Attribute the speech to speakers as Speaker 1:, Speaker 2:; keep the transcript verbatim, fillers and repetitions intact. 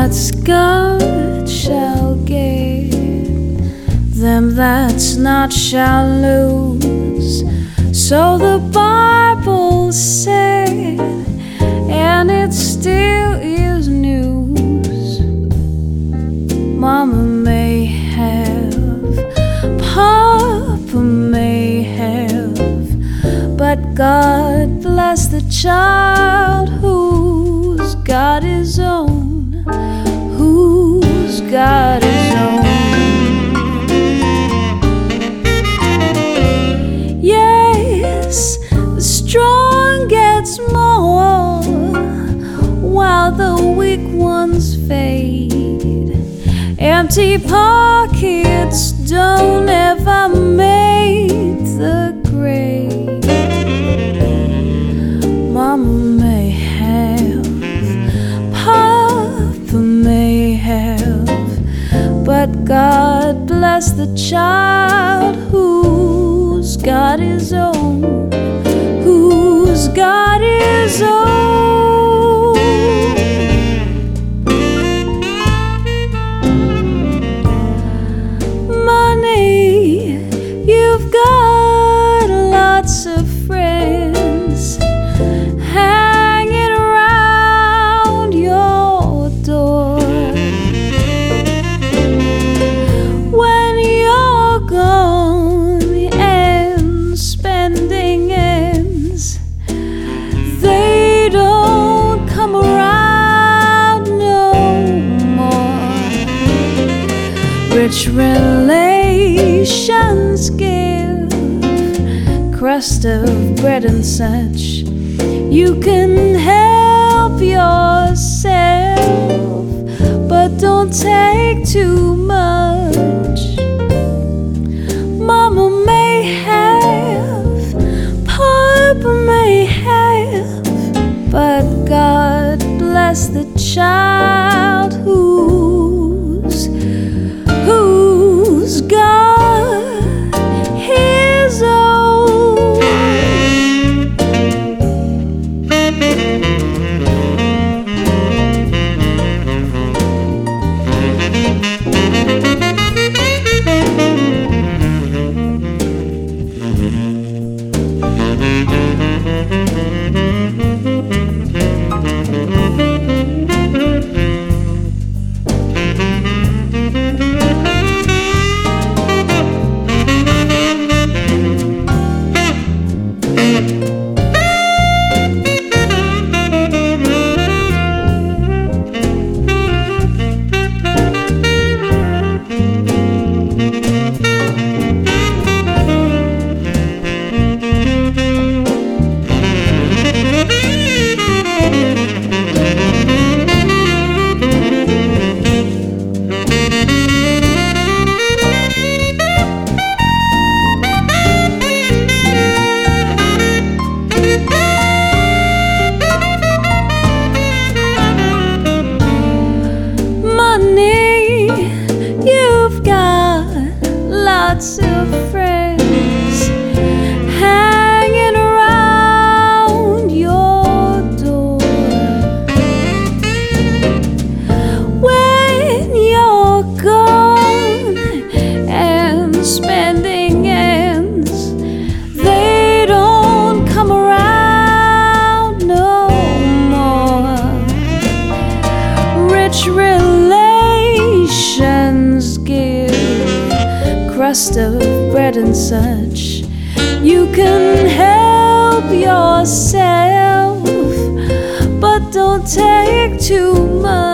Speaker 1: that's got shall gain, them that's not shall lose. So the Bible said, and it still is news. Mama may have, Papa may have, but God bless the child who's got his own, who's got his own. Yes, the strong gets more while the weak ones fade. Empty pockets don't ever make the grade. Mama may have, Papa may have, but God bless the child who's got his own, who's got his own. Money, you've got lots of friends hanging around your door. When you're gone and spending ends, they don't come around no more. Rich relations give crust of bread and such. You can help yourself, but don't take too much. Mama may have, Papa may have, but God bless the child who's, who's got his own. You've got lots of friends hanging around your door. When you're gone and spending ends, they don't come around no more. Rich relations give crust of bread and such. You can help yourself, but don't take too much.